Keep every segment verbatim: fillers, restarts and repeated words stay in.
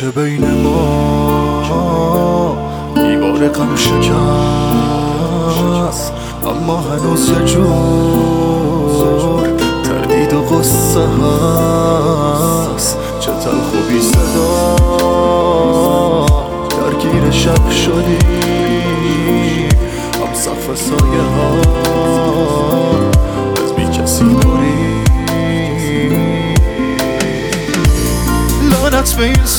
که بین ما دیوار غم شکست، اما هنوز یه جور تردید و قصه هست. چه تلخ و بی صدا درگیر شب شدی، هم صف سایه ها از بی کسی دوری. لعنت به این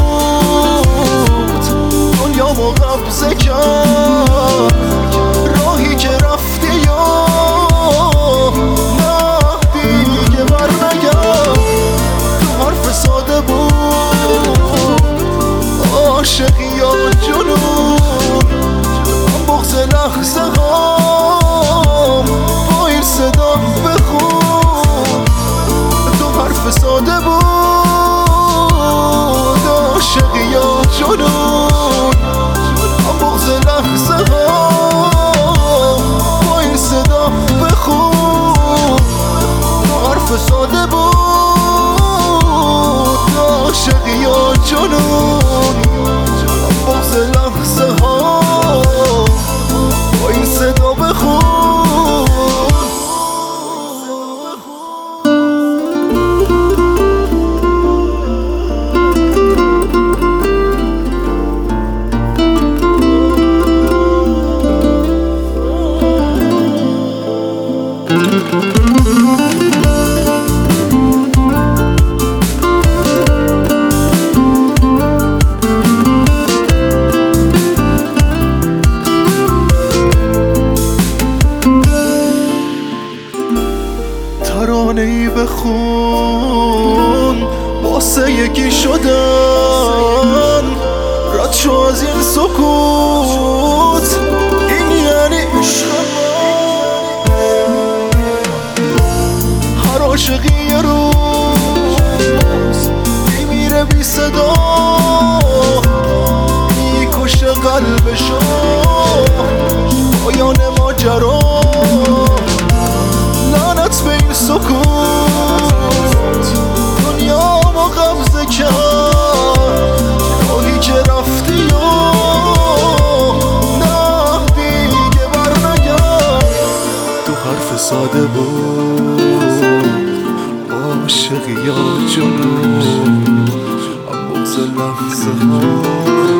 سکوت دنیا ما قبضه کرد، راهی که رفتی یا نه دیگه بر نگرد. تو حرف ساده بود عاشقی یا جنون، هم بغض لحظه هام با این صدا بخون. تو حرف ساده بود عاشقی یا جنون، هم بغض لحظه هام با این صدا بخون. تو حرف ساده بود عاشقی یا جنون، هم بغض لحظه هام با این صدا بخون. ترانه‌ای بخون واسه یکی شدن، رد شو از این سکوت، این یعنی عشق. هر عاشقی یه روز میمیره بی صدا، میکشه قلبشو پایان ماجرا. لعنت به این سکوت دنیا ما قبضه کرد، راهی که رفتی و نه دیگه بر نگرد. تو حرف ساده بود عاشقی یا جنون، هم بغض لحظه ها